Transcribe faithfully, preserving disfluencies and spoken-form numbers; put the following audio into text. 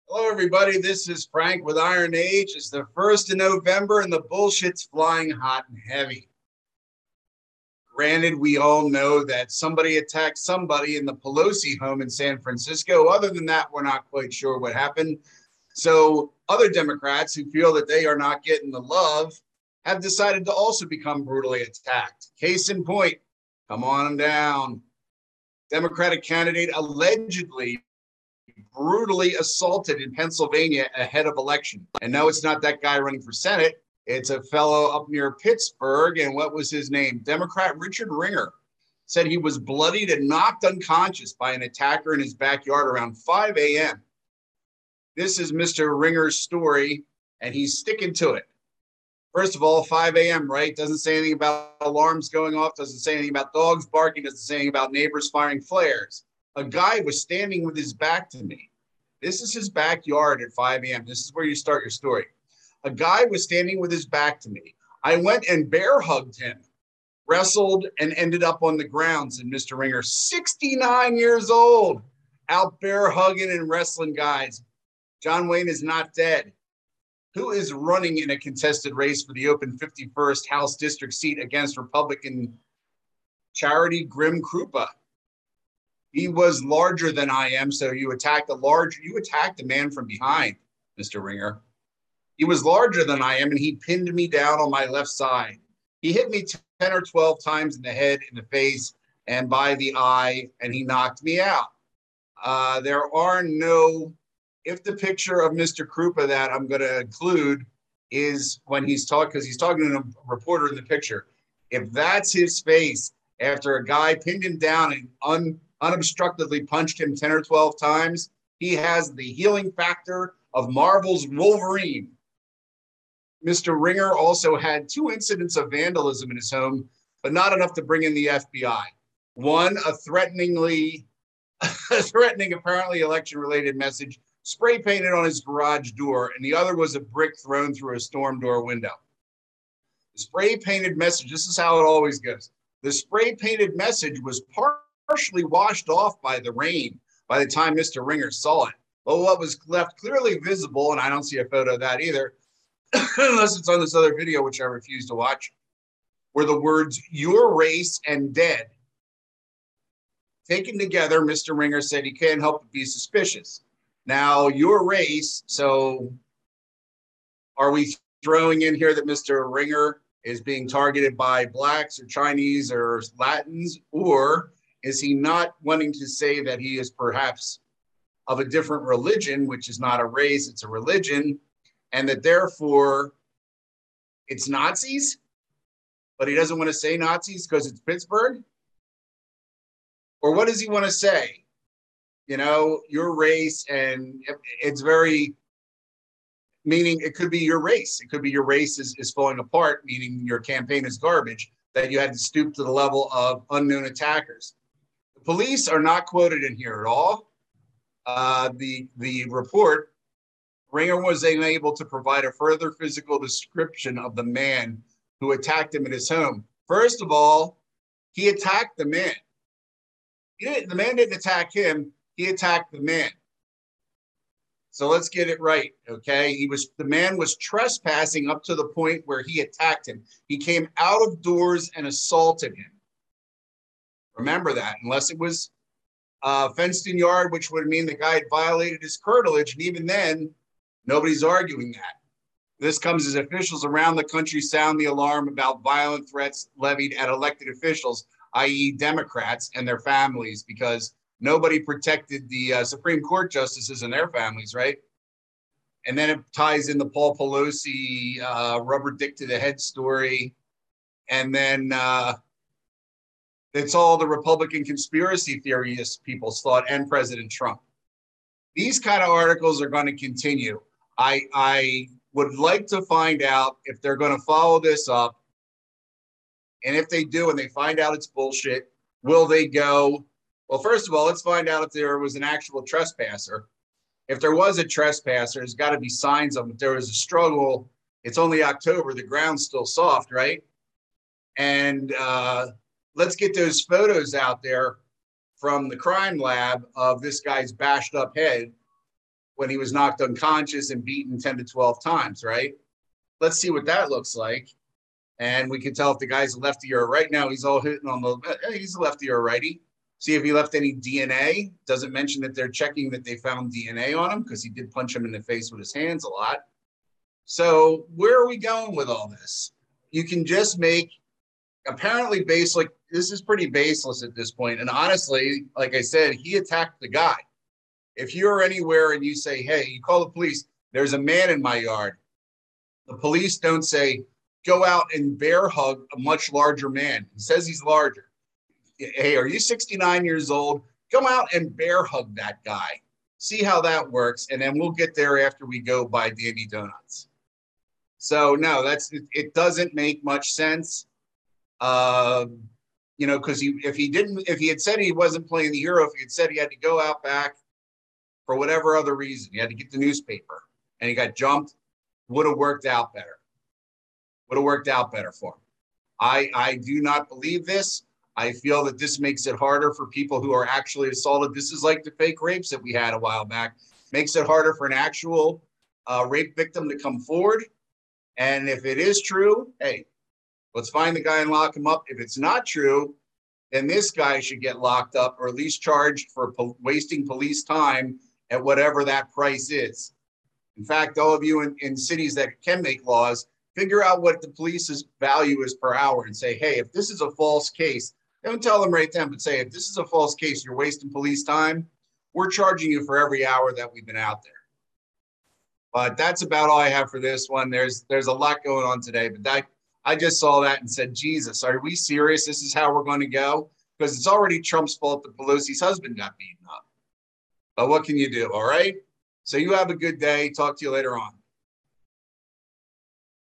Hello, everybody. This is Frank with Iron Age. It's the first of November, and the bullshit's flying hot and heavy. Granted, we all know that somebody attacked somebody in the Pelosi home in San Francisco. Other than that, we're not quite sure what happened. So other Democrats who feel that they are not getting the love have decided to also become brutally attacked. Case in point, come on down. Democratic candidate allegedly brutally assaulted in Pennsylvania ahead of election. And no, it's not that guy running for Senate. It's a fellow up near Pittsburgh. And what was his name? Democrat Richard Ringer said he was bloodied and knocked unconscious by an attacker in his backyard around five a.m. This is Mister Ringer's story, and he's sticking to it. First of all, five a.m., right? Doesn't say anything about alarms going off, doesn't say anything about dogs barking, doesn't say anything about neighbors firing flares. A guy was standing with his back to me. This is his backyard at five a.m. This is where you start your story. A guy was standing with his back to me. I went and bear hugged him, wrestled, and ended up on the ground, said Mister Ringer, sixty-nine years old, out bear hugging and wrestling guys. John Wayne is not dead. Who is running in a contested race for the open fifty-first House District seat against Republican Charity Grim Krupa? He was larger than I am, so you attacked a large, you attacked a man from behind, Mister Ringer. He was larger than I am, and he pinned me down on my left side. He hit me ten or twelve times in the head, in the face, and by the eye, and he knocked me out. Uh, there are no, if the picture of Mister Krupa that I'm going to include is when he's talking, because he's talking to a reporter in the picture, if that's his face after a guy pinned him down and un unobstructedly punched him ten or twelve times, he has the healing factor of Marvel's Wolverine. Mister Ringer also had two incidents of vandalism in his home, but not enough to bring in the F B I. One, a threateningly, a threatening, apparently election-related message spray painted on his garage door, and the other was a brick thrown through a storm door window. The spray painted message, this is how it always goes. The spray painted message was part partially washed off by the rain by the time Mister Ringer saw it. But what was left clearly visible, and I don't see a photo of that either, unless it's on this other video, which I refuse to watch, were the words, "your race" and "dead." Taken together, Mister Ringer said he can't help but be suspicious. Now, your race, so are we throwing in here that Mister Ringer is being targeted by blacks or Chinese or Latins, or is he not wanting to say that he is perhaps of a different religion, which is not a race, it's a religion, and that therefore it's Nazis, but he doesn't want to say Nazis because it's Pittsburgh? Or what does he want to say? You know, your race, and it's very, meaning it could be your race. It could be your race is, is falling apart, meaning your campaign is garbage, that you had to stoop to the level of unknown attackers. Police are not quoted in here at all. Uh, the, the report, Ringer was unable to provide a further physical description of the man who attacked him at his home. First of all, he attacked the man. He didn't, the man didn't attack him, he attacked the man. So let's get it right, okay? He was, the man was trespassing up to the point where he attacked him. He came out of doors and assaulted him. Remember that, unless it was uh, fenced-in yard, which would mean the guy had violated his curtilage, and even then, nobody's arguing that. This comes as officials around the country sound the alarm about violent threats levied at elected officials, that is Democrats and their families, because nobody protected the uh, Supreme Court justices and their families, right? And then it ties in the Paul Pelosi uh, rubber dick to the head story, and then uh, it's all the Republican conspiracy theorists people's thought, and President Trump. These kind of articles are going to continue. I, I would like to find out if they're going to follow this up. And if they do and they find out it's bullshit, will they go, well, first of all, let's find out if there was an actual trespasser. If there was a trespasser, there's got to be signs of it. If there was a struggle, it's only October, the ground's still soft, right? And uh, let's get those photos out there from the crime lab of this guy's bashed up head when he was knocked unconscious and beaten ten to twelve times, right? Let's see what that looks like. And we can tell if the guy's a lefty or a right. Now he's all hitting on the, he's a lefty or a righty. See if he left any D N A. Doesn't mention that they're checking that they found D N A on him because he did punch him in the face with his hands a lot. So where are we going with all this? You can just make apparently base, like this is pretty baseless at this point. And honestly, like I said, he attacked the guy. If you're anywhere and you say, hey, you call the police, there's a man in my yard. The police don't say, go out and bear hug a much larger man. He says he's larger. Hey, are you sixty-nine years old? Come out and bear hug that guy. See how that works. And then we'll get there after we go buy Dandy Donuts. So no, that's, it, it doesn't make much sense. Uh, you know, because he, if he didn't, if he had said he wasn't playing the Euro, if he had said he had to go out back for whatever other reason, he had to get the newspaper and he got jumped, would have worked out better. Would have worked out better for him. I, I do not believe this. I feel that this makes it harder for people who are actually assaulted. This is like the fake rapes that we had a while back. Makes it harder for an actual uh, rape victim to come forward. And if it is true, hey, let's find the guy and lock him up. If it's not true, then this guy should get locked up or at least charged for po- wasting police time at whatever that price is. In fact, all of you in, in cities that can make laws, figure out what the police's value is per hour and say, hey, if this is a false case, don't tell them right then, but say, if this is a false case, you're wasting police time, we're charging you for every hour that we've been out there. But that's about all I have for this one. There's there's a lot going on today, but that, I just saw that and said, Jesus, are we serious? This is how we're going to go? Because it's already Trump's fault that Pelosi's husband got beaten up. But what can you do, all right? So you have a good day. Talk to you later on.